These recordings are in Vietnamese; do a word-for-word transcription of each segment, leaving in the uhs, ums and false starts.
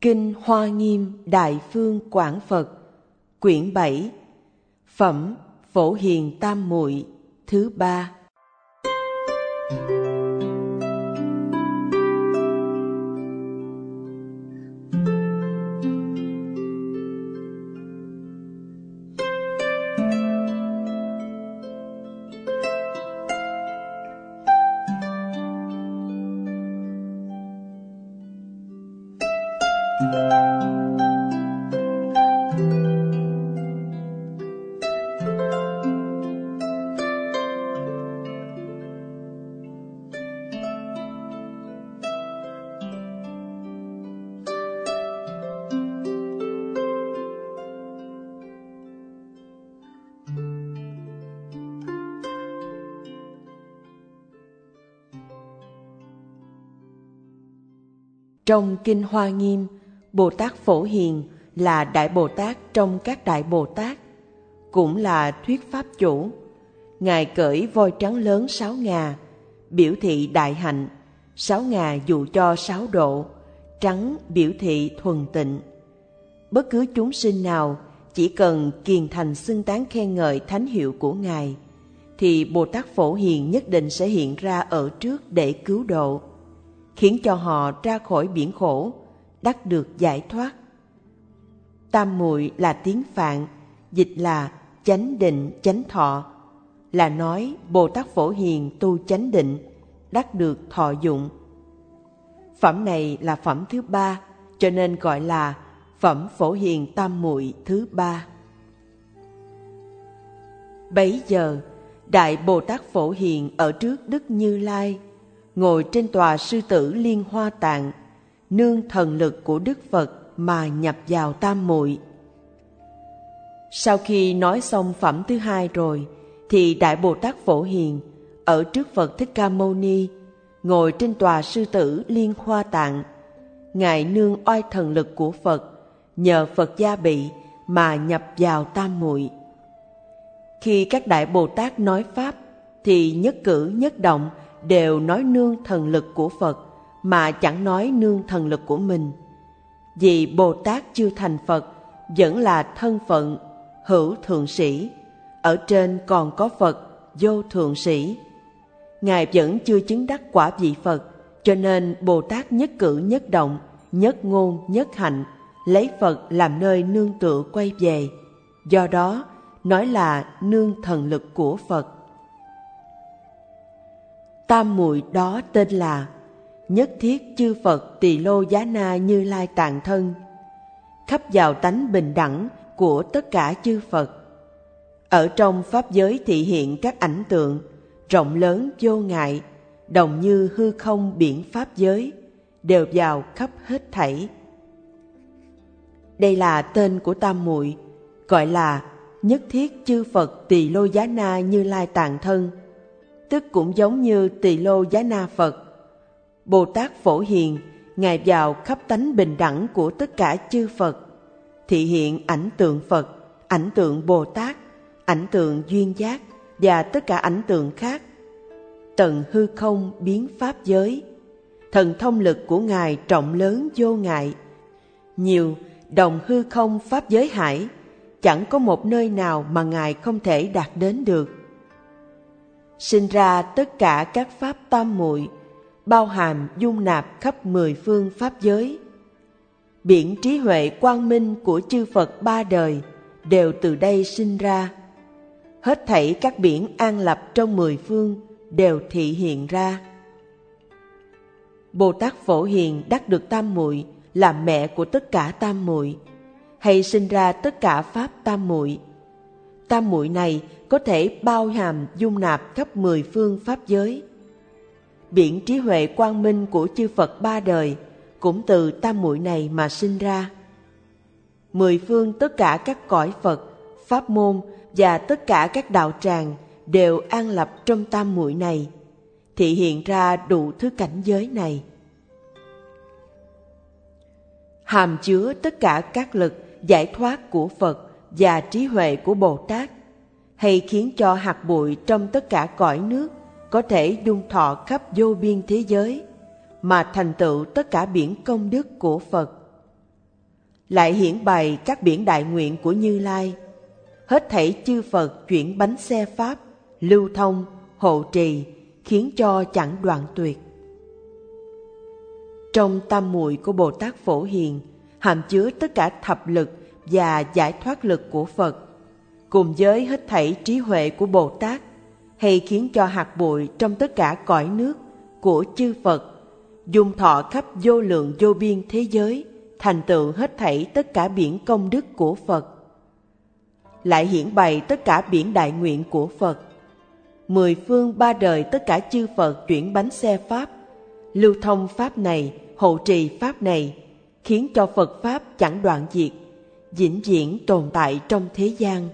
Kinh Hoa Nghiêm Đại Phương Quảng Phật, quyển bảy, phẩm Phổ Hiền Tam Muội thứ ba. Trong Kinh Hoa Nghiêm, Bồ Tát Phổ Hiền là Đại Bồ Tát trong các Đại Bồ Tát, cũng là thuyết pháp chủ. Ngài cởi voi trắng lớn sáu ngà, biểu thị đại hạnh, sáu ngà dụ cho sáu độ, trắng biểu thị thuần tịnh. Bất cứ chúng sinh nào chỉ cần kiền thành xưng tán khen ngợi thánh hiệu của Ngài, thì Bồ Tát Phổ Hiền nhất định sẽ hiện ra ở trước để cứu độ, khiến cho họ ra khỏi biển khổ, đắc được giải thoát. Tam muội là tiếng Phạn, dịch là chánh định chánh thọ, là nói Bồ Tát Phổ Hiền tu chánh định, đắc được thọ dụng. Phẩm này là phẩm thứ ba, cho nên gọi là phẩm Phổ Hiền Tam Muội thứ ba. Bấy giờ, Đại Bồ Tát Phổ Hiền ở trước Đức Như Lai, ngồi trên tòa sư tử Liên Hoa Tạng, nương thần lực của Đức Phật mà nhập vào tam muội. Sau khi nói xong phẩm thứ hai rồi, thì Đại Bồ Tát Phổ Hiền ở trước Phật Thích Ca Mâu Ni, ngồi trên tòa sư tử Liên Hoa Tạng. Ngài nương oai thần lực của Phật, nhờ Phật gia bị mà nhập vào tam muội. Khi các Đại Bồ Tát nói pháp, thì nhất cử nhất động đều nói nương thần lực của Phật, mà chẳng nói nương thần lực của mình. Vì Bồ Tát chưa thành Phật vẫn là thân phận hữu thượng sĩ, ở trên còn có Phật vô thượng sĩ. Ngài vẫn chưa chứng đắc quả vị Phật, cho nên Bồ Tát nhất cử nhất động, nhất ngôn nhất hạnh, lấy Phật làm nơi nương tựa quay về. Do đó nói là nương thần lực của Phật. Tam muội đó tên là Nhất Thiết Chư Phật Tỳ Lô Giá Na Như Lai Tạng Thân, khắp vào tánh bình đẳng của tất cả chư Phật. Ở trong pháp giới thị hiện các ảnh tượng rộng lớn vô ngại, đồng như hư không biển pháp giới, đều vào khắp hết thảy. Đây là tên của tam muội, gọi là Nhất Thiết Chư Phật Tỳ Lô Giá Na Như Lai Tạng Thân, tức cũng giống như Tỳ Lô Giá Na Phật. Bồ Tát Phổ Hiền, Ngài vào khắp tánh bình đẳng của tất cả chư Phật, thị hiện ảnh tượng Phật, ảnh tượng Bồ Tát, ảnh tượng duyên giác và tất cả ảnh tượng khác, tận hư không biến pháp giới. Thần thông lực của Ngài trọng lớn vô ngại, nhiều đồng hư không pháp giới hải, chẳng có một nơi nào mà Ngài không thể đạt đến được. Sinh ra tất cả các pháp tam muội, bao hàm dung nạp khắp mười phương pháp giới. Biển trí huệ quang minh của chư Phật ba đời đều từ đây sinh ra. Hết thảy các biển an lập trong mười phương đều thị hiện ra. Bồ Tát Phổ Hiền đắc được tam muội là mẹ của tất cả tam muội, hay sinh ra tất cả pháp tam muội. Tam muội này có thể bao hàm dung nạp khắp mười phương pháp giới. Biển trí huệ quang minh của chư Phật ba đời cũng từ tam muội này mà sinh ra. Mười phương tất cả các cõi Phật, pháp môn và tất cả các đạo tràng đều an lập trong tam muội này, thị hiện ra đủ thứ cảnh giới này. Hàm chứa tất cả các lực giải thoát của Phật và trí huệ của Bồ Tát, hay khiến cho hạt bụi trong tất cả cõi nước có thể đun thọ khắp vô biên thế giới, mà thành tựu tất cả biển công đức của Phật. lại hiển bày các biển đại nguyện của Như Lai. Hết thảy chư Phật chuyển bánh xe Pháp, lưu thông, hộ trì, khiến cho chẳng đoạn tuyệt. Trong tam muội của Bồ Tát Phổ Hiền hàm chứa tất cả thập lực và giải thoát lực của Phật, cùng với hết thảy trí huệ của Bồ Tát, hay khiến cho hạt bụi trong tất cả cõi nước của chư Phật, dung thọ khắp vô lượng vô biên thế giới, thành tựu hết thảy tất cả biển công đức của Phật. Lại hiển bày tất cả biển đại nguyện của Phật. Mười phương ba đời tất cả chư Phật chuyển bánh xe Pháp, lưu thông Pháp này, hộ trì Pháp này, khiến cho Phật Pháp chẳng đoạn diệt, vĩnh viễn tồn tại trong thế gian.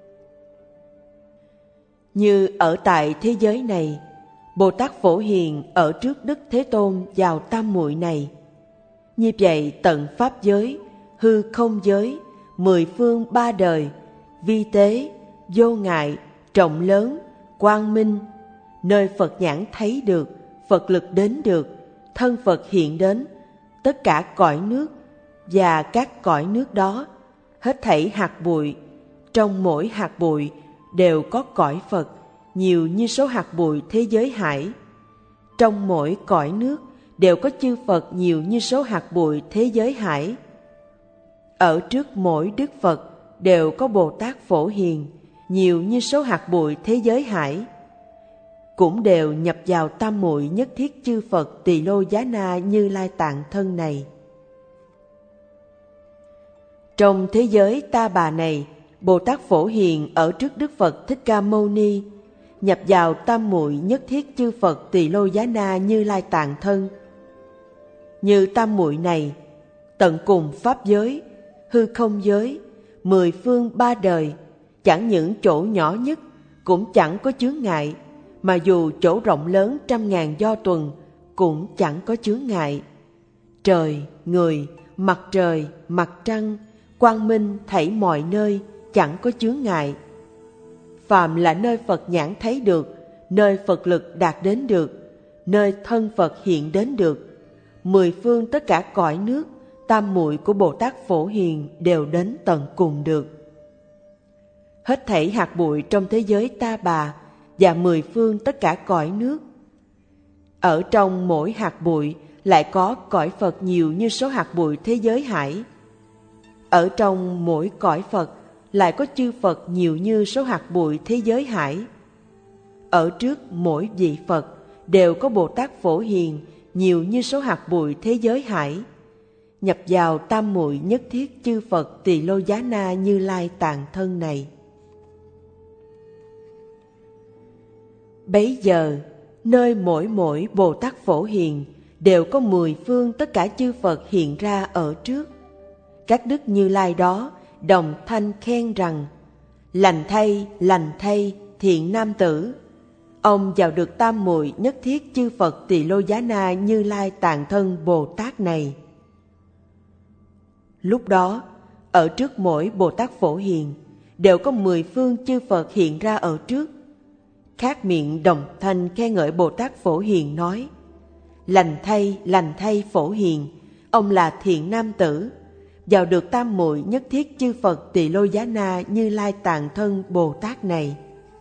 Như ở tại thế giới này, Bồ Tát Phổ Hiền ở trước Đức Thế Tôn vào tam muội này. Như vậy tận Pháp giới, hư không giới, mười phương ba đời, vi tế, vô ngại, trọng lớn, quang minh, nơi Phật nhãn thấy được, Phật lực đến được, thân Phật hiện đến, tất cả cõi nước và các cõi nước đó, hết thảy hạt bụi, trong mỗi hạt bụi đều có cõi Phật, nhiều như số hạt bụi thế giới hải. Trong mỗi cõi nước đều có chư Phật nhiều như số hạt bụi thế giới hải. Ở trước mỗi Đức Phật đều có Bồ Tát Phổ Hiền, nhiều như số hạt bụi thế giới hải, cũng đều nhập vào tam muội nhất thiết chư Phật Tỳ Lô Giá Na Như Lai Tạng thân này. Trong thế giới Ta Bà này, Bồ Tát Phổ Hiền ở trước Đức Phật Thích Ca Mâu Ni, nhập vào tam muội nhất thiết chư Phật Tỳ Lô Giá Na Như Lai Tạng thân. Như tam muội này, tận cùng pháp giới, hư không giới, mười phương ba đời, chẳng những chỗ nhỏ nhất cũng chẳng có chướng ngại, mà dù chỗ rộng lớn trăm ngàn do tuần cũng chẳng có chướng ngại. Trời, người, mặt trời, mặt trăng, quang minh thảy mọi nơi chẳng có chướng ngại. Phàm là nơi Phật nhãn thấy được, nơi Phật lực đạt đến được, nơi thân Phật hiện đến được, mười phương tất cả cõi nước, tam muội của Bồ Tát Phổ Hiền đều đến tận cùng được. Hết thảy hạt bụi trong thế giới Ta Bà và mười phương tất cả cõi nước. Ở trong mỗi hạt bụi lại có cõi Phật nhiều như số hạt bụi thế giới hải. Ở trong mỗi cõi Phật lại có chư Phật nhiều như số hạt bụi thế giới hải. Ở trước mỗi vị Phật đều có Bồ Tát Phổ Hiền nhiều như số hạt bụi thế giới hải, nhập vào tam muội nhất thiết chư Phật Tỳ Lô Giá Na Như Lai Tạng thân này. Bấy giờ, nơi mỗi mỗi Bồ Tát Phổ Hiền đều có mười phương tất cả chư Phật hiện ra ở trước. Các đức Như Lai đó đồng thanh khen rằng: lành thay, lành thay, thiện nam tử, ông vào được tam muội nhất thiết chư Phật Tỳ Lô Giá Na Như Lai Tạng thân Bồ Tát này. Lúc đó, ở trước mỗi Bồ Tát Phổ Hiền đều có mười phương chư Phật hiện ra ở trước. Khác miệng đồng thanh khen ngợi Bồ Tát Phổ Hiền nói: lành thay, lành thay Phổ Hiền, ông là thiện nam tử, vào được tam muội nhất thiết chư Phật Tỳ Lô Giá Na Như Lai Tạng thân Bồ Tát này.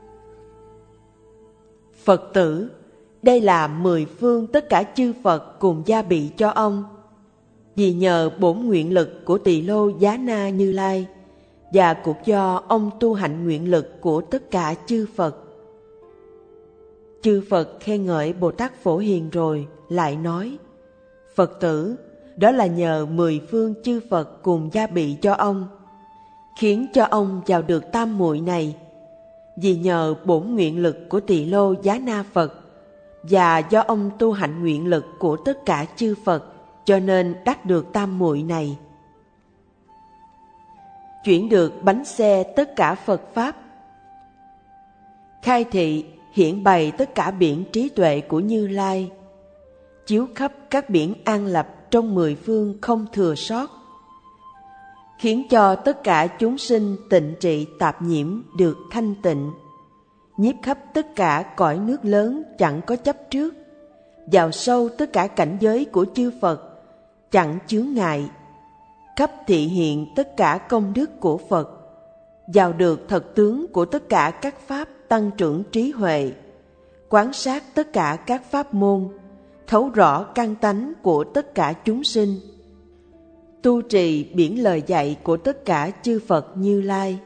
Phật tử, đây là mười phương tất cả chư Phật cùng gia bị cho ông, vì nhờ bổn nguyện lực của Tỳ Lô Giá Na Như Lai và cũng do ông tu hạnh nguyện lực của tất cả chư Phật. Chư Phật khen ngợi Bồ Tát Phổ Hiền rồi lại nói: Phật tử, đó là nhờ mười phương chư Phật cùng gia bị cho ông, khiến cho ông vào được tam muội này. Vì nhờ bổn nguyện lực của Tỳ Lô Giá Na Phật và do ông tu hạnh nguyện lực của tất cả chư Phật, cho nên đắc được tam muội này. Chuyển được bánh xe tất cả Phật Pháp, khai thị hiển bày tất cả biển trí tuệ của Như Lai, chiếu khắp các biển an lập trong mười phương không thừa sót, khiến cho tất cả chúng sinh tịnh trị tạp nhiễm được thanh tịnh, nhiếp khắp tất cả cõi nước lớn chẳng có chấp trước, vào sâu tất cả cảnh giới của chư Phật chẳng chướng ngại, khắp thị hiện tất cả công đức của Phật, vào được thật tướng của tất cả các pháp tăng trưởng trí huệ, quán sát tất cả các pháp môn, thấu rõ căn tánh của tất cả chúng sinh, tu trì biển lời dạy của tất cả chư Phật Như Lai.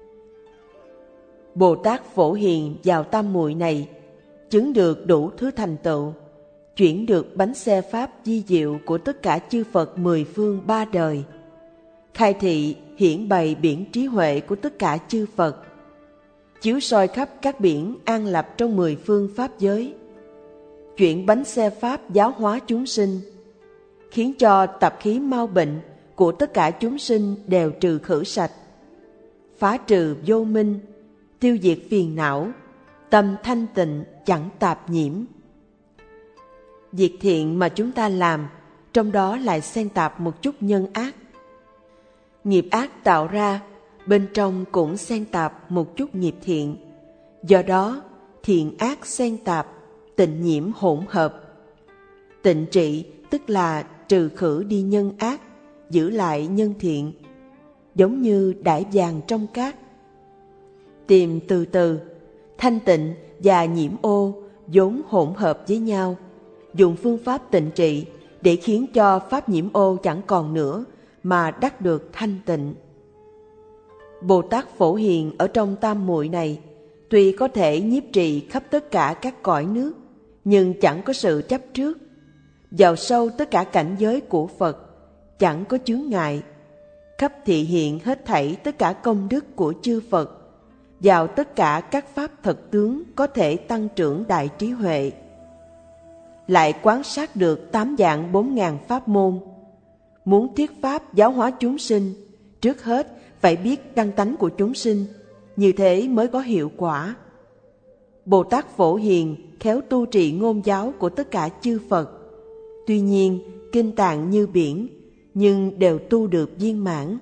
Bồ Tát Phổ Hiền vào tam muội này, chứng được đủ thứ thành tựu, chuyển được bánh xe pháp di diệu của tất cả chư Phật mười phương ba đời, khai thị hiển bày biển trí huệ của tất cả chư Phật, chiếu soi khắp các biển an lập trong mười phương pháp giới, chuyển bánh xe pháp giáo hóa chúng sinh, khiến cho tập khí mau bệnh của tất cả chúng sinh đều trừ khử sạch, phá trừ vô minh, tiêu diệt phiền não, tâm thanh tịnh chẳng tạp nhiễm. Việc thiện mà chúng ta làm, trong đó lại xen tạp một chút nhân ác. Nghiệp ác tạo ra, bên trong cũng xen tạp một chút nghiệp thiện. Do đó, thiện ác xen tạp, tịnh nhiễm hỗn hợp. Tịnh trị tức là trừ khử đi nhân ác, giữ lại nhân thiện, giống như đãi vàng trong cát. Tìm từ từ, thanh tịnh và nhiễm ô vốn hỗn hợp với nhau, dùng phương pháp tịnh trị để khiến cho pháp nhiễm ô chẳng còn nữa mà đắc được thanh tịnh. Bồ Tát Phổ Hiền ở trong tam muội này, tuy có thể nhiếp trì khắp tất cả các cõi nước, nhưng chẳng có sự chấp trước, vào sâu tất cả cảnh giới của Phật, chẳng có chướng ngại, khắp thị hiện hết thảy tất cả công đức của chư Phật, vào tất cả các pháp thật tướng có thể tăng trưởng đại trí huệ. Lại quan sát được tám vạn bốn ngàn pháp môn. Muốn thuyết pháp giáo hóa chúng sinh, trước hết phải biết căn tánh của chúng sinh, như thế mới có hiệu quả. Bồ Tát Phổ Hiền khéo tu trì ngôn giáo của tất cả chư Phật. Tuy nhiên, kinh tạng như biển, nhưng đều tu được viên mãn.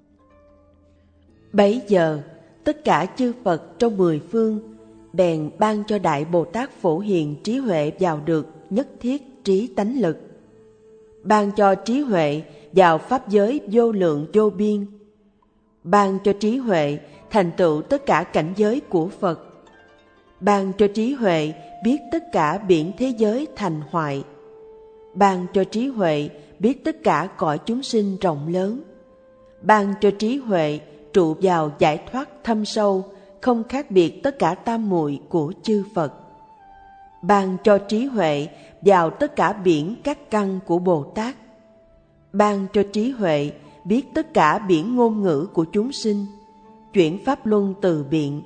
Bấy giờ, tất cả chư Phật trong mười phương bèn ban cho Đại Bồ Tát Phổ Hiền trí huệ vào được nhất thiết trí tánh lực, ban cho trí huệ vào pháp giới vô lượng vô biên, ban cho trí huệ thành tựu tất cả cảnh giới của Phật, ban cho trí huệ biết tất cả biển thế giới thành hoại, ban cho trí huệ biết tất cả cõi chúng sinh rộng lớn, ban cho trí huệ trụ vào giải thoát thâm sâu, không khác biệt tất cả tam muội của chư Phật, ban cho trí huệ vào tất cả biển các căn của Bồ Tát, ban cho trí huệ biết tất cả biển ngôn ngữ của chúng sinh, chuyển pháp luân từ biện,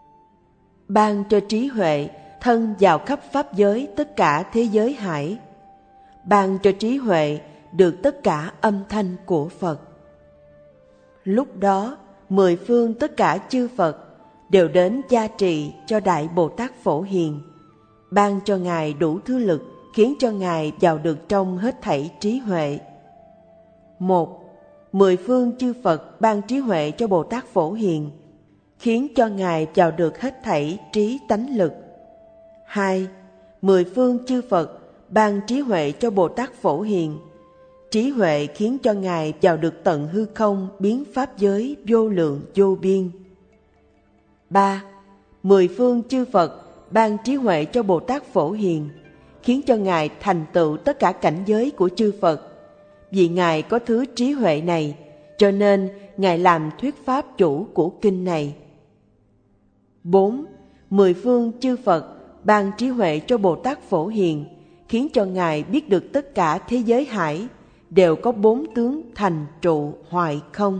ban cho trí huệ thân vào khắp pháp giới tất cả thế giới hải, ban cho trí huệ được tất cả âm thanh của Phật. Lúc đó, mười phương tất cả chư Phật đều đến gia trì cho Đại Bồ Tát Phổ Hiền, ban cho Ngài đủ thứ lực khiến cho Ngài vào được trong hết thảy trí huệ. Một, mười phương chư Phật ban trí huệ cho Bồ Tát Phổ Hiền, khiến cho Ngài vào được hết thảy trí tánh lực. Hai, mười phương chư Phật ban trí huệ cho Bồ Tát Phổ Hiền, trí huệ khiến cho Ngài vào được tận hư không biến pháp giới vô lượng vô biên. Ba, mười phương chư Phật ban trí huệ cho Bồ Tát Phổ Hiền, khiến cho Ngài thành tựu tất cả cảnh giới của chư Phật. Vì Ngài có thứ trí huệ này, cho nên Ngài làm thuyết pháp chủ của kinh này. Bốn, mười phương chư Phật ban trí huệ cho Bồ Tát Phổ Hiền, khiến cho Ngài biết được tất cả thế giới hải đều có bốn tướng thành trụ hoại không.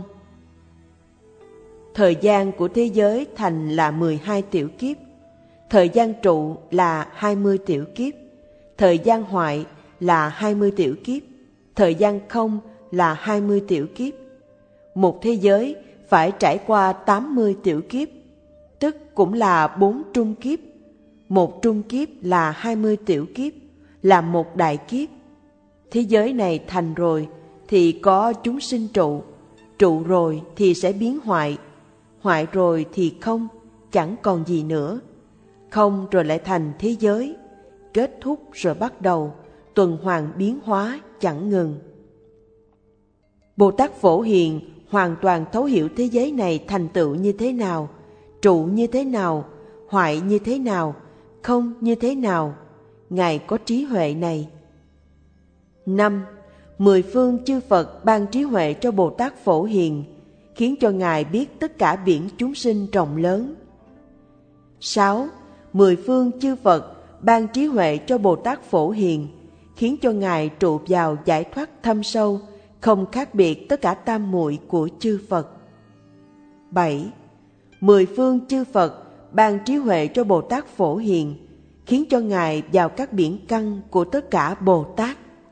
Thời gian của thế giới thành là mười hai tiểu kiếp, thời gian trụ là hai mươi tiểu kiếp, thời gian hoại là hai mươi tiểu kiếp, thời gian không là hai mươi tiểu kiếp. Một thế giới phải trải qua tám mươi tiểu kiếp, tức cũng là bốn trung kiếp. Một trung kiếp là hai mươi tiểu kiếp, là một đại kiếp. Thế giới này thành rồi thì có chúng sinh trụ, trụ rồi thì sẽ biến hoại, hoại rồi thì không, chẳng còn gì nữa. Không rồi lại thành thế giới, kết thúc rồi bắt đầu, tuần hoàn biến hóa chẳng ngừng. Bồ Tát Phổ Hiền hoàn toàn thấu hiểu thế giới này thành tựu như thế nào, trụ như thế nào, hoại như thế nào, không như thế nào. Ngài có trí huệ này. Năm. Mười phương chư Phật ban trí huệ cho Bồ Tát Phổ Hiền, khiến cho Ngài biết tất cả biển chúng sinh rộng lớn. Sáu. Mười phương chư Phật ban trí huệ cho Bồ Tát Phổ Hiền, khiến cho Ngài trụ vào giải thoát thâm sâu, không khác biệt tất cả tam muội của chư Phật. Bảy. Mười phương chư Phật ban trí huệ cho Bồ Tát Phổ Hiền, khiến cho Ngài vào các biển căn của tất cả Bồ Tát.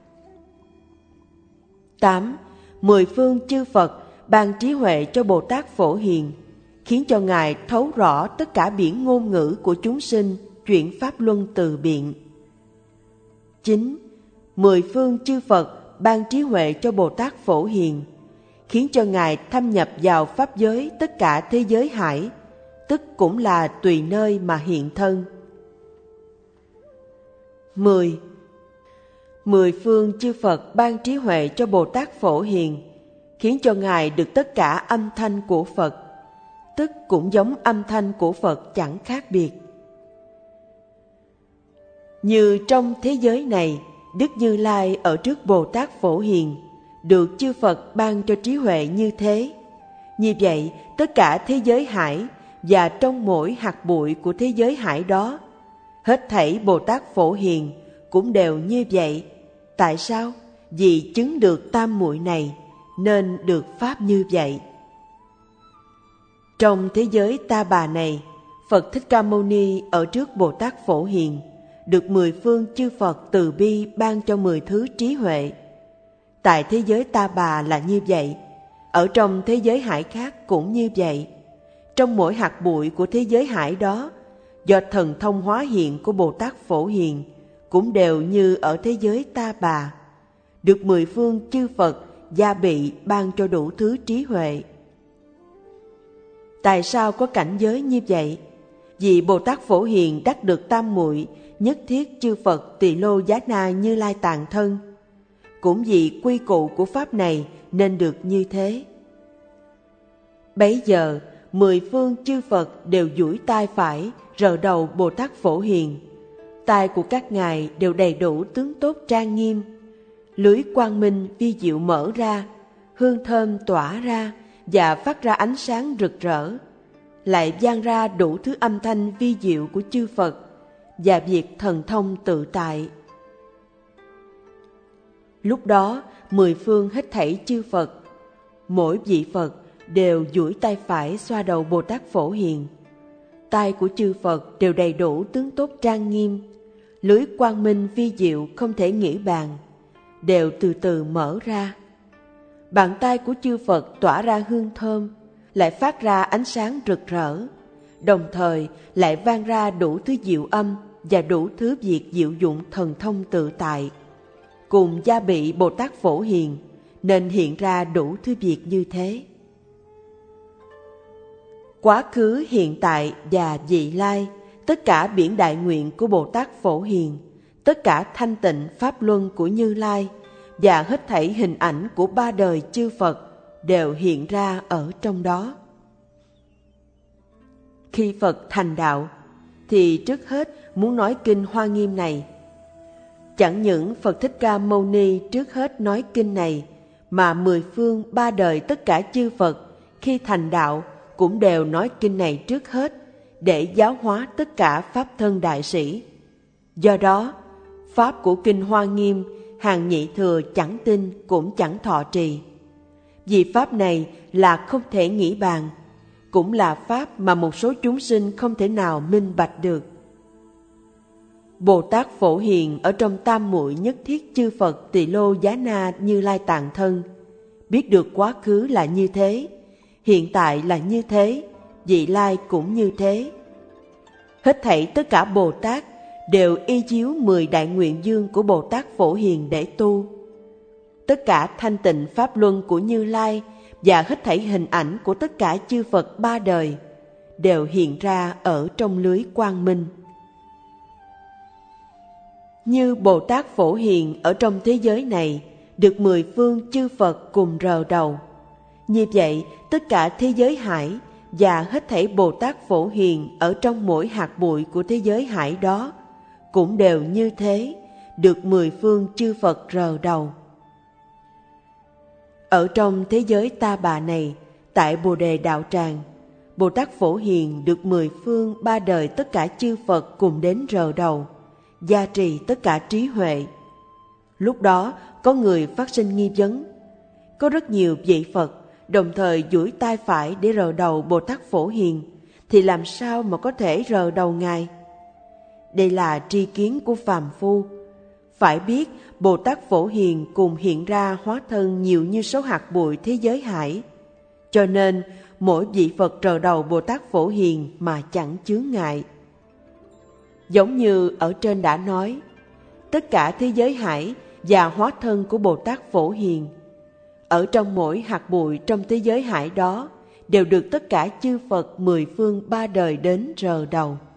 Tám. Mười phương chư Phật ban trí huệ cho Bồ Tát Phổ Hiền, khiến cho Ngài thấu rõ tất cả biển ngôn ngữ của chúng sinh, chuyển pháp luân từ biện. Chín. Mười phương chư Phật ban trí huệ cho Bồ Tát Phổ Hiền, khiến cho Ngài thâm nhập vào pháp giới tất cả thế giới hải, tức cũng là tùy nơi mà hiện thân. Mười. Mười phương chư Phật ban trí huệ cho Bồ Tát Phổ Hiền, khiến cho Ngài được tất cả âm thanh của Phật, tức cũng giống âm thanh của Phật chẳng khác biệt. Như trong thế giới này, Đức Như Lai ở trước Bồ Tát Phổ Hiền, được chư Phật ban cho trí huệ như thế. Như vậy, tất cả thế giới hải và trong mỗi hạt bụi của thế giới hải đó, hết thảy Bồ Tát Phổ Hiền cũng đều như vậy. Tại sao? Vì chứng được tam muội này nên được pháp như vậy. Trong thế giới Ta Bà này, Phật Thích Ca Mâu Ni ở trước Bồ Tát Phổ Hiền, được mười phương chư Phật từ bi ban cho mười thứ trí huệ. Tại thế giới Ta Bà là như vậy, ở trong thế giới hải khác cũng như vậy. Trong mỗi hạt bụi của thế giới hải đó, do thần thông hóa hiện của Bồ Tát Phổ Hiền, cũng đều như ở thế giới Ta Bà, được mười phương chư Phật gia bị ban cho đủ thứ trí huệ. Tại sao có cảnh giới như vậy? Vì Bồ Tát Phổ Hiền đắc được tam muội, nhất thiết chư Phật Tỳ Lô Giá Na Như Lai tàng thân. Cũng vì quy cụ của pháp này nên được như thế. Bấy giờ, mười phương chư Phật đều duỗi tai phải rờ đầu Bồ Tát Phổ Hiền. Tai của các ngài đều đầy đủ tướng tốt trang nghiêm. Lưới quang minh vi diệu mở ra, hương thơm tỏa ra và phát ra ánh sáng rực rỡ. Lại vang ra đủ thứ âm thanh vi diệu của chư Phật và việc thần thông tự tại. Lúc đó, mười phương hết thảy chư Phật, mỗi vị Phật đều duỗi tay phải xoa đầu Bồ Tát Phổ Hiền. Tai của chư Phật đều đầy đủ tướng tốt trang nghiêm, lưới quang minh vi diệu không thể nghĩ bàn, đều từ từ mở ra. Bàn tay của chư Phật tỏa ra hương thơm, lại phát ra ánh sáng rực rỡ, đồng thời lại vang ra đủ thứ diệu âm và đủ thứ việc diệu dụng thần thông tự tại. Cùng gia bị Bồ Tát Phổ Hiền, nên hiện ra đủ thứ việc như thế. Quá khứ, hiện tại và vị lai, tất cả biển đại nguyện của Bồ Tát Phổ Hiền, tất cả thanh tịnh pháp luân của Như Lai và hết thảy hình ảnh của ba đời chư Phật đều hiện ra ở trong đó. Khi Phật thành đạo, thì trước hết muốn nói kinh Hoa Nghiêm này. Chẳng những Phật Thích Ca Mâu Ni trước hết nói kinh này, mà mười phương ba đời tất cả chư Phật khi thành đạo cũng đều nói kinh này trước hết, để giáo hóa tất cả Pháp thân đại sĩ. Do đó, Pháp của kinh Hoa Nghiêm, hàng nhị thừa chẳng tin cũng chẳng thọ trì. Vì Pháp này là không thể nghĩ bàn, cũng là Pháp mà một số chúng sinh không thể nào minh bạch được. Bồ Tát Phổ Hiền ở trong tam muội nhất thiết chư Phật Tỳ Lô Giá Na Như Lai tạng thân, biết được quá khứ là như thế, hiện tại là như thế, vị lai cũng như thế. Hết thảy tất cả Bồ Tát đều y chiếu mười đại nguyện dương của Bồ Tát Phổ Hiền để tu. Tất cả thanh tịnh pháp luân của Như Lai và hết thảy hình ảnh của tất cả chư Phật ba đời đều hiện ra ở trong lưới quang minh. Như Bồ Tát Phổ Hiền ở trong thế giới này được mười phương chư Phật cùng rờ đầu. Như vậy, tất cả thế giới hải và hết thảy Bồ Tát Phổ Hiền ở trong mỗi hạt bụi của thế giới hải đó cũng đều như thế, được mười phương chư Phật rờ đầu. Ở trong thế giới Ta Bà này, tại Bồ Đề Đạo Tràng, Bồ Tát Phổ Hiền được mười phương ba đời tất cả chư Phật cùng đến rờ đầu, gia trì tất cả trí huệ. Lúc đó có người phát sinh nghi vấn, có rất nhiều vị Phật đồng thời duỗi tay phải để rờ đầu Bồ Tát Phổ Hiền, thì làm sao mà có thể rờ đầu Ngài? Đây là tri kiến của phàm phu. Phải biết Bồ Tát Phổ Hiền cùng hiện ra hóa thân nhiều như số hạt bụi thế giới hải, cho nên mỗi vị Phật rờ đầu Bồ Tát Phổ Hiền mà chẳng chướng ngại. Giống như ở trên đã nói, tất cả thế giới hải và hóa thân của Bồ Tát Phổ Hiền, ở trong mỗi hạt bụi trong thế giới hải đó đều được tất cả chư Phật mười phương ba đời đến rờ đầu.